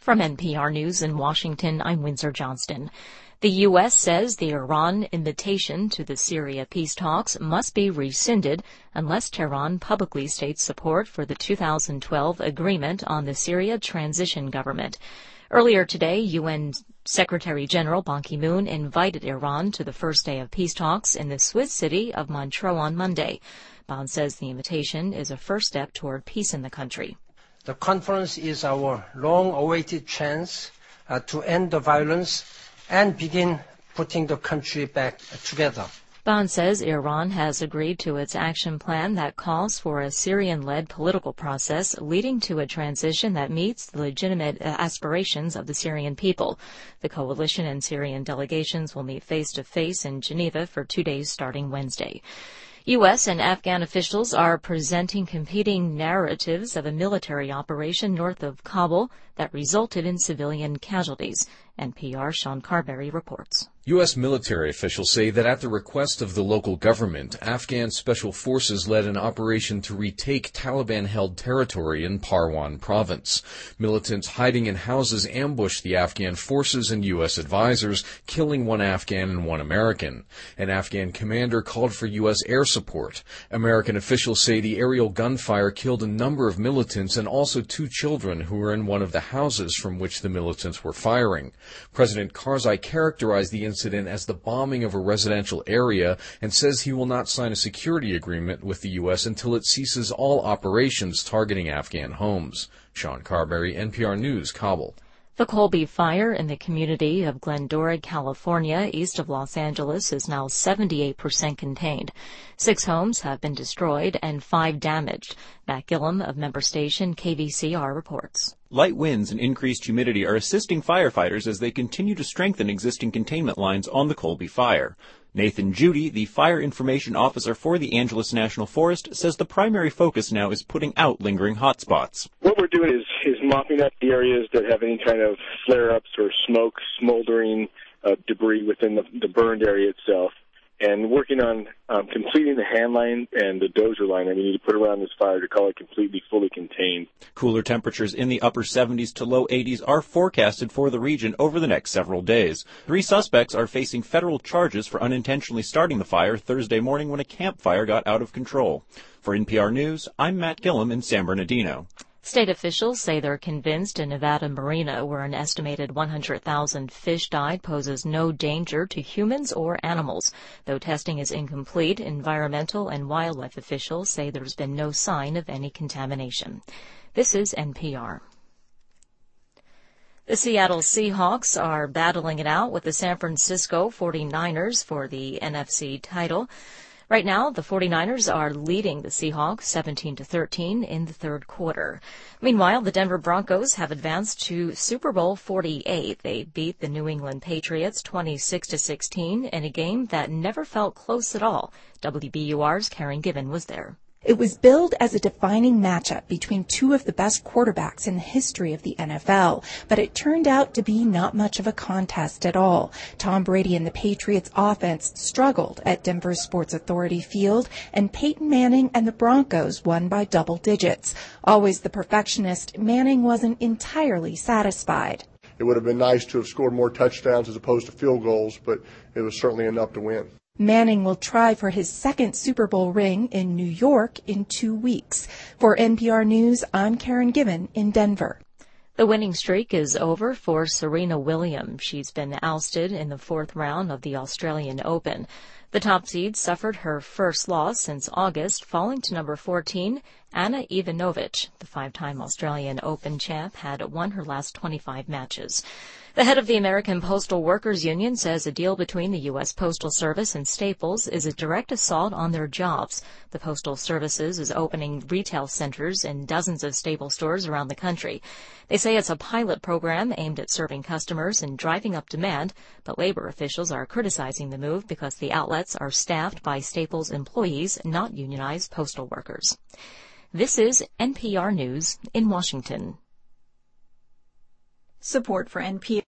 From NPR News in Washington, I'm Windsor Johnston. The U.S. says the Iran invitation to the Syria peace talks must be rescinded unless Tehran publicly states support for the 2012 agreement on the Syria transition government. Earlier today, UN Secretary General Ban Ki-moon invited Iran to the first day of peace talks in the Swiss city of Montreux on Monday. Ban says the invitation is a first step toward peace in the country. The conference is our long-awaited chance to end the violence and begin putting the country back together. Ban says Iran has agreed to its action plan that calls for a Syrian-led political process leading to a transition that meets the legitimate aspirations of the Syrian people. The coalition and Syrian delegations will meet face-to-face in Geneva for 2 days starting Wednesday. U.S. and Afghan officials are presenting competing narratives of a military operation north of Kabul that resulted in civilian casualties. NPR's Sean Carberry reports. U.S. military officials say that at the request of the local government, Afghan special forces led an operation to retake Taliban-held territory in Parwan province. Militants hiding in houses ambushed the Afghan forces and U.S. advisors, killing one Afghan and one American. An Afghan commander called for U.S. air support. American officials say the aerial gunfire killed a number of militants and also 2 children who were in one of the houses from which the militants were firing. President Karzai characterized the incident as the bombing of a residential area and says he will not sign a security agreement with the U.S. until it ceases all operations targeting Afghan homes. Sean Carberry, NPR News, Kabul. The Colby Fire in the community of Glendora, California, east of Los Angeles, is now 78% contained. 6 homes have been destroyed and 5 damaged. Matt Gillum of member station KVCR reports. Light winds and increased humidity are assisting firefighters as they continue to strengthen existing containment lines on the Colby Fire. Nathan Judy, the fire information officer for the Angeles National Forest, says the primary focus now is putting out lingering hotspots. What we're doing is mopping up the areas that have any kind of flare-ups or smoke, smoldering debris within the burned area itself, and working on completing the hand line and the dozer line that we need to put around this fire to call it completely, fully contained. Cooler temperatures in the upper 70s to low 80s are forecasted for the region over the next several days. 3 suspects are facing federal charges for unintentionally starting the fire Thursday morning when a campfire got out of control. For NPR News, I'm Matt Gillum in San Bernardino. State officials say they're convinced a Nevada marina where an estimated 100,000 fish died poses no danger to humans or animals. Though testing is incomplete, environmental and wildlife officials say there's been no sign of any contamination. This is NPR. The Seattle Seahawks are battling it out with the San Francisco 49ers for the NFC title. Right now, the 49ers are leading the Seahawks 17-13 in the third quarter. Meanwhile, the Denver Broncos have advanced to Super Bowl 48. They beat the New England Patriots 26-16 in a game that never felt close at all. WBUR's Karen Gibbon was there. It was billed as a defining matchup between 2 of the best quarterbacks in the history of the NFL, but it turned out to be not much of a contest at all. Tom Brady and the Patriots offense struggled at Denver Sports Authority Field, and Peyton Manning and the Broncos won by double digits. Always the perfectionist, Manning wasn't entirely satisfied. It would have been nice to have scored more touchdowns as opposed to field goals, but it was certainly enough to win. Manning will try for his 2nd Super Bowl ring in New York in 2 weeks. For NPR News, I'm Karen Gibbon in Denver. The winning streak is over for Serena Williams. She's been ousted in the 4th round of the Australian Open. The top seed suffered her first loss since August, falling to number 14, Ana Ivanovic. The 5-time Australian Open champ had won her last 25 matches. The head of the American Postal Workers Union says a deal between the U.S. Postal Service and Staples is a direct assault on their jobs. The Postal Services is opening retail centers in dozens of Staples stores around the country. They say it's a pilot program aimed at serving customers and driving up demand, but labor officials are criticizing the move because the outlets are staffed by Staples employees, not unionized postal workers. This is NPR News in Washington. Support for NPR